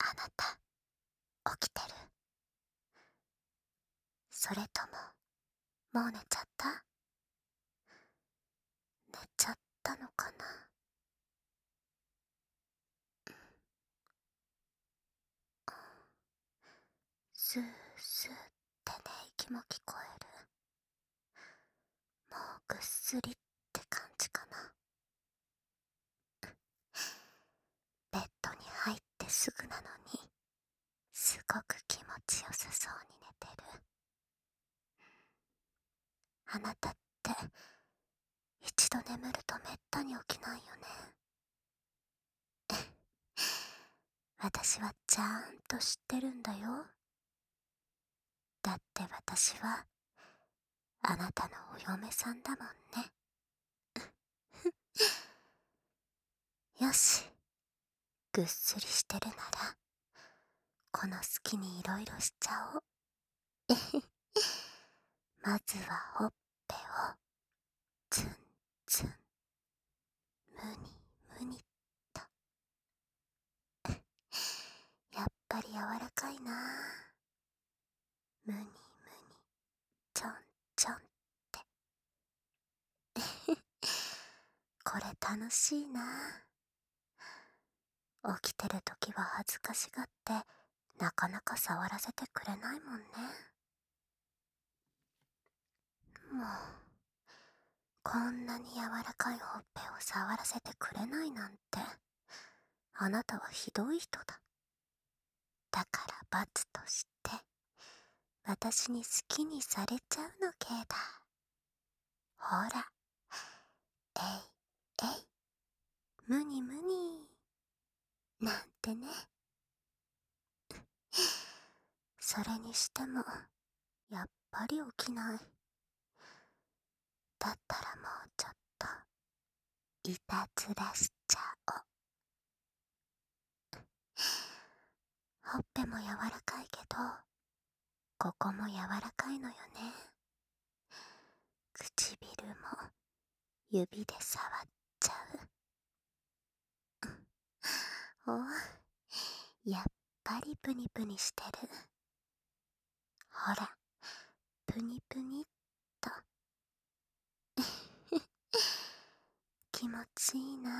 あなた、起きてる？それとも、もう寝ちゃった？寝ちゃったのかな？スースーって寝息も聞こえる。もうぐっすりって感じかな。ベッドに入ってすぐなのに、すごく気持ちよさそうに寝てる。あなたって、一度眠るとめったに起きないよね。私はちゃんと知ってるんだよ。だって私は、あなたのお嫁さんだもんね。よし、ぐっすりしてるなら、この隙にいろいろしちゃおう。まずはほっぺを、ツンツン、ムニムニと。やっぱり柔らかいな。ムニムニ、ちょんちょんって。これ楽しいな。起きてるときは恥ずかしがって、なかなか触らせてくれないもんね。もう、こんなに柔らかいほっぺを触らせてくれないなんて、あなたはひどい人だ。だから罰として、私に好きにされちゃうのけだ。ほら、えい、えい、むにむに、なんてね。それにしても、やっぱり起きない。だったらもうちょっと、いたずらしちゃおう。ほっぺも柔らかいけど、ここも柔らかいのよね。唇も指で触っちゃう。お、やっぱりプニプニしてる。ほら、プニプニっと。気持ちいいな。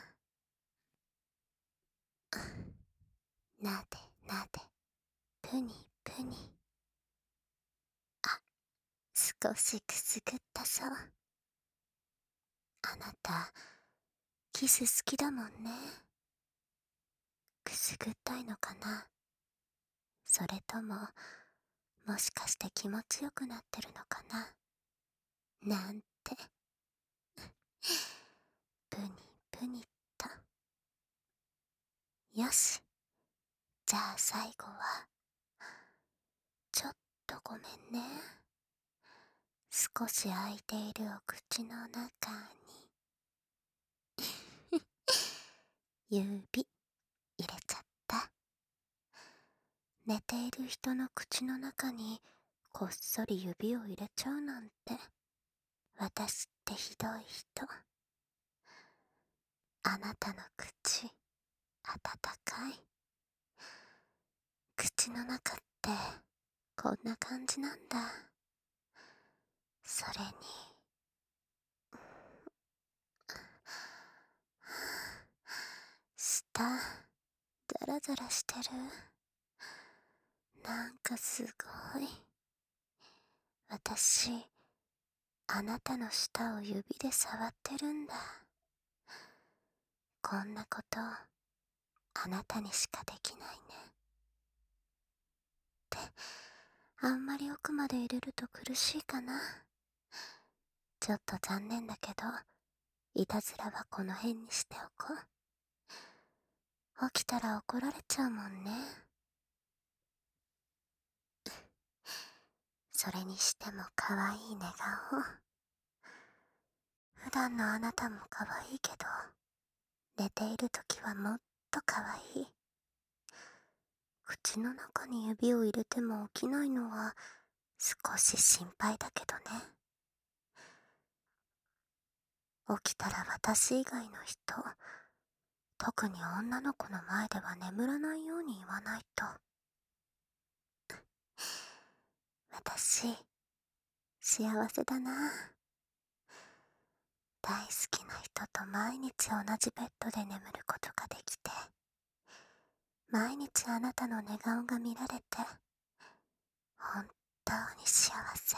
なでなで、プニプニ。あ、少しくすぐったそう。あなた、キス好きだもんね。くすぐったいのかな？それとも、もしかして気持ちよくなってるのかな？なんて。プニプニと。よし。じゃあ最後は、ちょっとごめんね。少し開いているお口の中に、指、入れちゃった。寝ている人の口の中に、こっそり指を入れちゃうなんて、私ってひどい人。あなたの口、温かい。口の中って、こんな感じなんだ。それに、舌、ザラザラしてる。なんかすごい。私、あなたの舌を指で触ってるんだ。こんなこと、あなたにしかできないね。って、あんまり奥まで入れると苦しいかな。ちょっと残念だけど、いたずらはこの辺にしておこう。起きたら怒られちゃうもんね。それにしても可愛い寝顔。普段のあなたも可愛いけど、寝ている時はもっと可愛い。口の中に指を入れても起きないのは少し心配だけどね。起きたら私以外の人、 特に女の子の前では眠らないように言わないと。私、幸せだな。大好きな人と毎日同じベッドで眠ることができて、毎日あなたの寝顔が見られて、本当に幸せ。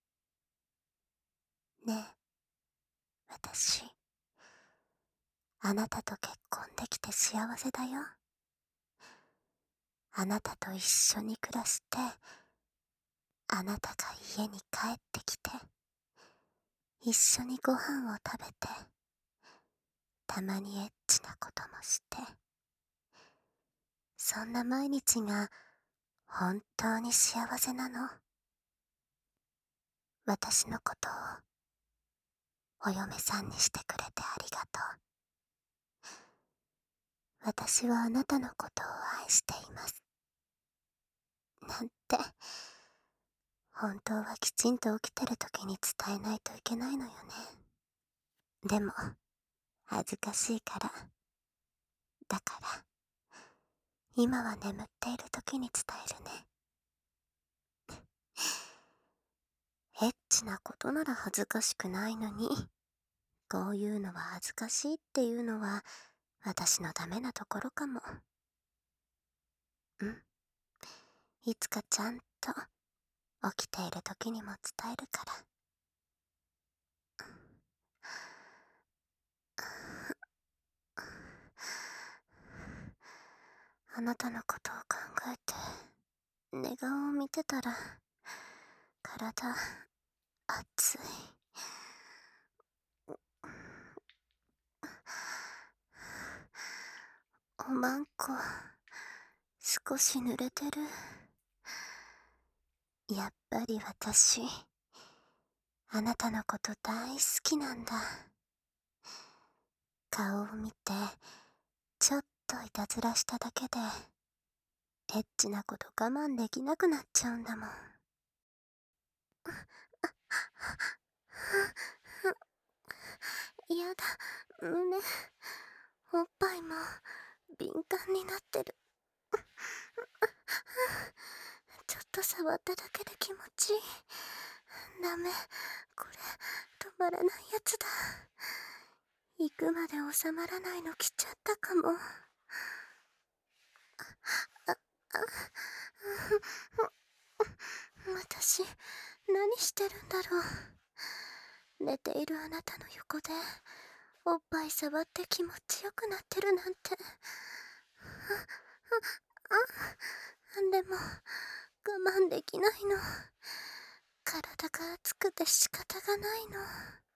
ねえ、私、あなたと結婚できて幸せだよ。あなたと一緒に暮らして、あなたが家に帰ってきて、一緒にご飯を食べて、たまにエッチなこともして、そんな毎日が本当に幸せなの。私のことをお嫁さんにしてくれてありがとう。私はあなたのことを愛しています。なんて、本当はきちんと起きてる時に伝えないといけないのよね。でも、恥ずかしいから。だから、今は眠っている時に伝えるね。エッチなことなら恥ずかしくないのに、こういうのは恥ずかしいっていうのは、私のダメなところかも。うん。いつかちゃんと起きている時にも伝えるから。あなたのことを考えて、寝顔を見てたら、体、熱い。おまんこ、少し濡れてる。やっぱり私、あなたのこと大好きなんだ。顔を見て、ちょっといたずらしただけで、エッチなこと我慢できなくなっちゃうんだもん。やだ、胸、おっぱいも敏感になってる。ちょっと触っただけで気持ちいい。ダメ、これ、止まらないやつだ。行くまで収まらないの来ちゃったかも。私、何してるんだろう。寝ているあなたの横で、おっぱい触って気持ちよくなってるなんて。でも、我慢できないの。体が熱くて仕方がないの。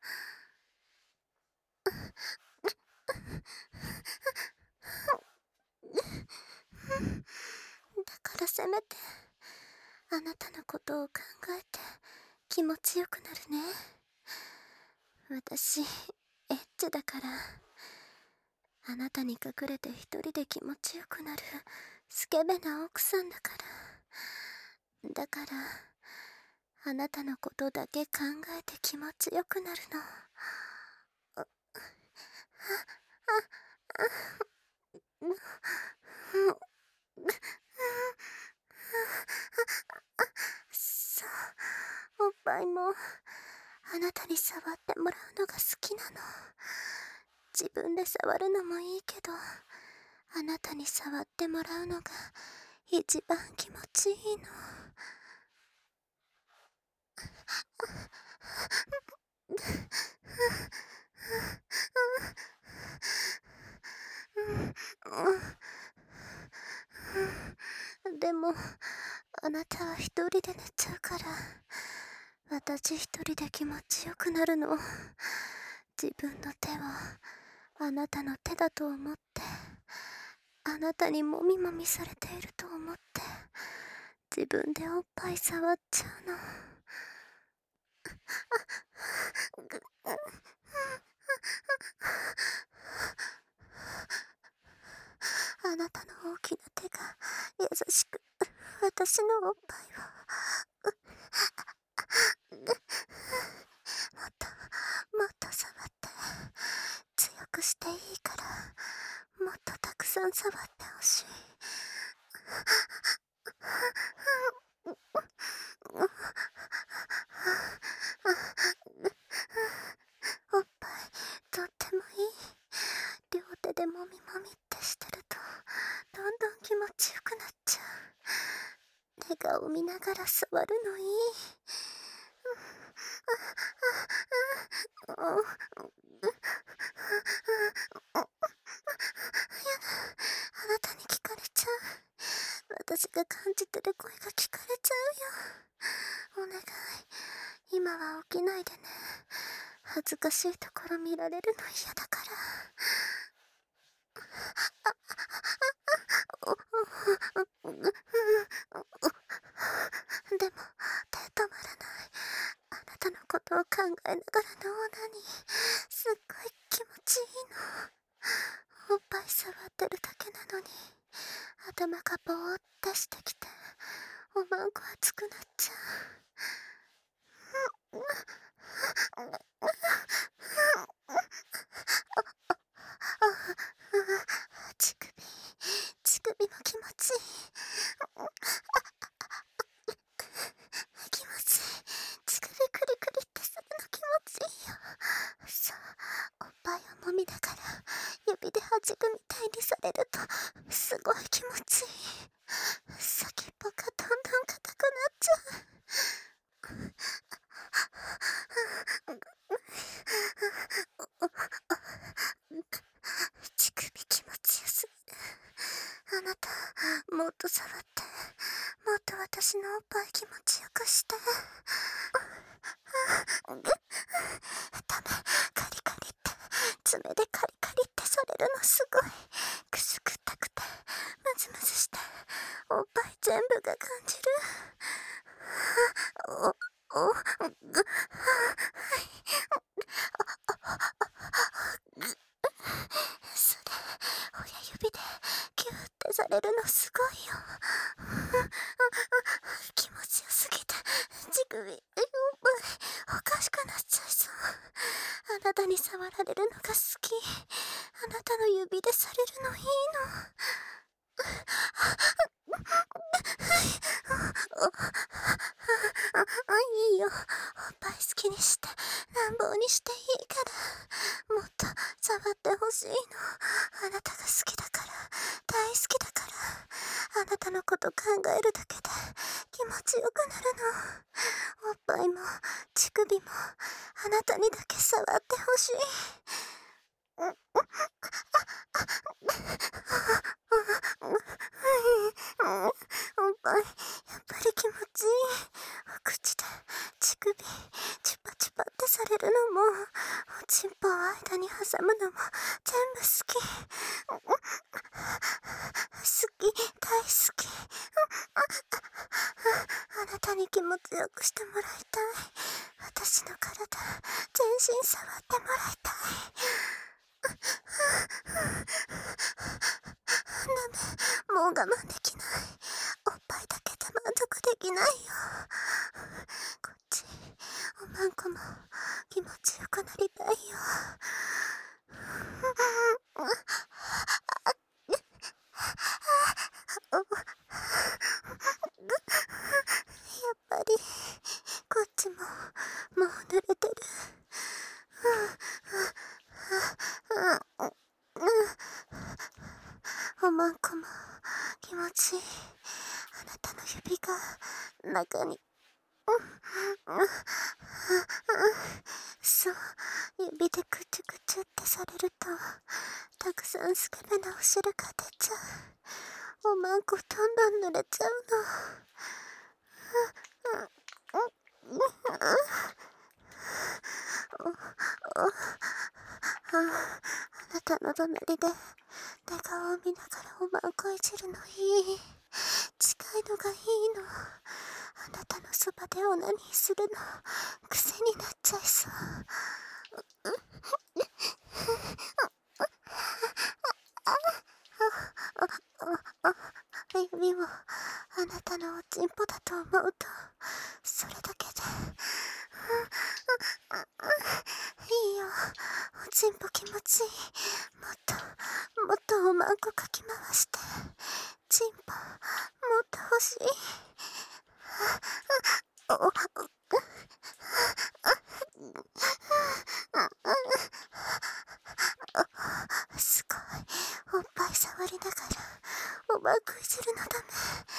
だからせめて、あなたのことを考えて気持ちよくなるね。私、エッチだから、あなたに隠れて一人で気持ちよくなるスケベな奥さんだから。だから、あなたのことだけ考えて気持ちよくなるの。そう、おっぱいもあなたに触ってもらうのが好きなの。自分で触るのもいいけど、あなたに触ってもらうのが一番気持ちいいの。でも、あなたは一人で寝ちゃうから、私一人で気持ちよくなるの。自分の手をあなたの手だと思って、あなたにもみもみされていると思って、自分でおっぱい触っちゃうの。あなたの大きな手が優しく私のおっぱいをもっともっと触って、強くしていいから、もっとたくさん触ってほしい。おっぱい、とってもいい。両手でもみもみってしてると、どんどん気持ちよくなっちゃう。寝顔見ながら触るのいい。あなたに聞かれちゃう。私が感じてる声が聞かれちゃうよ。お願い、今は起きないでね。恥ずかしいところ見られるの嫌だから。でも、手止まらない。あなたのことを考えながらのオナニー、すっごい気持ちいいの。おっぱい触ってるだけなのに、頭がぼーってしてきて、おまんこ熱くなっちゃう。乳首、乳首も気持ちいい。気持ちいい。乳首クリクリってするの気持ちいいよ。さあ、おっぱいを揉みながら、指で弾くみたいにされると、すごい気持ちいい。先っぽがどんどん硬くなっちゃう。乳首気持ちよすぎる。あなた、もっと触って、もっと私のおっぱい気持ちよくして。ダメ、カリカリって、爪でカリカリってされるのすごい。くすぐったくて、ムズムズして、おっぱい全部が感じる。ぐ、それ、親指でキューってされるのすごいよ。気持ちよすぎて、乳首、おっぱい、おかしくなっちゃいそう。あなたに触られるのが好き。あなたの指でされるのいいの。いいよ。おっぱい好きにして、乱暴にしていいから。もっと触ってほしいの。あなたが好きだから、大好きだから。あなたのこと考えるだけで気持ちよくなるの。おっぱいも、乳首も、あなたにだけ触ってほしい。おっぱい、やっぱり気持ちいい。お口で、乳首、チュパチュパってされるのも、おちんぽを間に挟むのも、全部好き。好き、大好き。あなたに気持ちよくしてもらいたい。私の体、全身触ってもらいたい。ダメ、もう我慢できない。おっぱいだけで満足できないよ。こっち、おまんこも気持ちよくなりたいよ。やっぱり、こっちも、もう濡れてる。おまんこも気持ちいい。あなたの指が中に。そう、指でくちゅくちゅってされると、たくさんスケベなお汁が出ちゃう。おまんこどんどん濡れちゃうの。あなたの隣で寝顔を見ながらおまんこいじるのいい。近いのがいいの。あなたのそばでオナニーするの癖になっちゃいそう。指をあなたのおちんぽだと思うと、それだけでいいよ。おちんぽ気持ちいい。もっと、もっとおまんこかき回して。ちんぽ、もっと欲しい。お、すごい。おっぱい触りながら、おまんこいじるのダメ。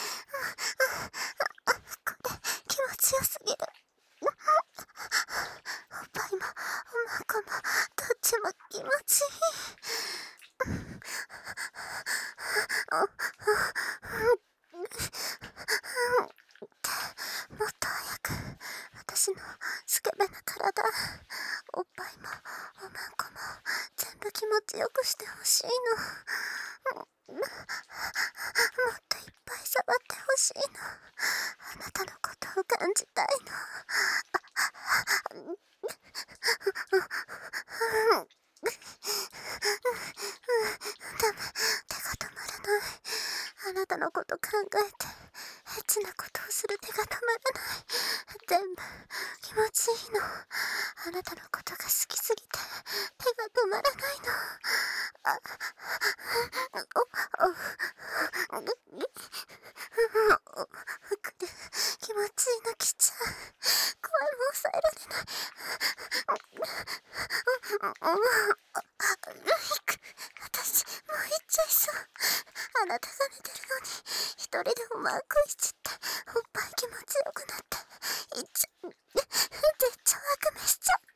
これ、気持ちよすぎる。おっぱいも、おまんこも、どっちも気持ちいい。もっと早く、私のスケベな体、おっぱいも、おまんこも、全部気持ちよくしてほしいの。もっといっぱい触ってほしいの。あなたのことを感じたいの。ダメ、手が止まらない。あなたのこと考えて、エッチなことをする手が止まらない。全部、気持ちいいの。あなたのことが好きすぎて、手が止まらないの。気持ちいいの来ちゃう。声も抑えられない。私、もう行っちゃいそう。あなたが寝てるのに、一人でおまんこいじって、おっぱい気持ちよくなって、行っちゃう。でっちゃ悪夢しちゃう。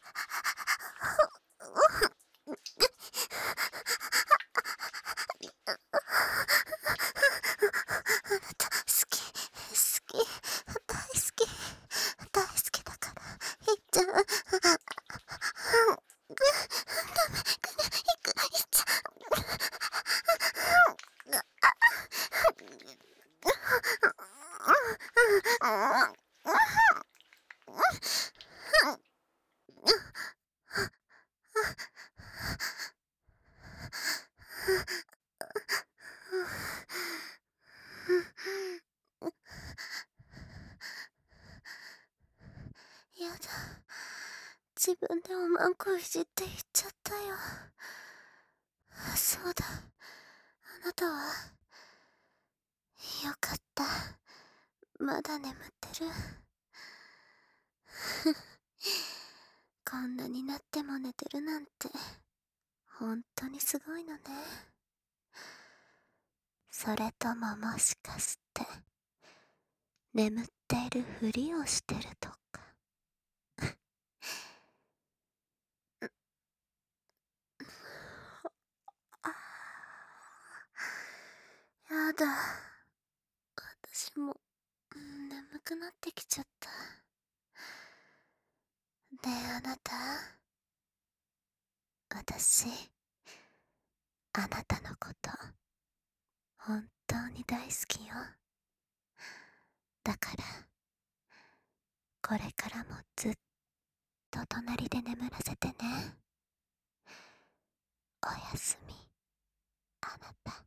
あなた、好き、好き、大好き、大好きだから、行っちゃう。ダメ、行っちゃう。やだ。自分でおまんこいじって言っちゃったよ。そうだ。あなたは、よかった。まだ眠ってる。こんなになっても寝てるなんて、本当にすごいのね。それとももしかして、眠っているふりをしてるとか。あやだ。私も、眠くなってきちゃった。ねえあなた、私、あなたのこと、本当に大好きよ。だから、これからもずっと隣で眠らせてね。おやすみ、あなた。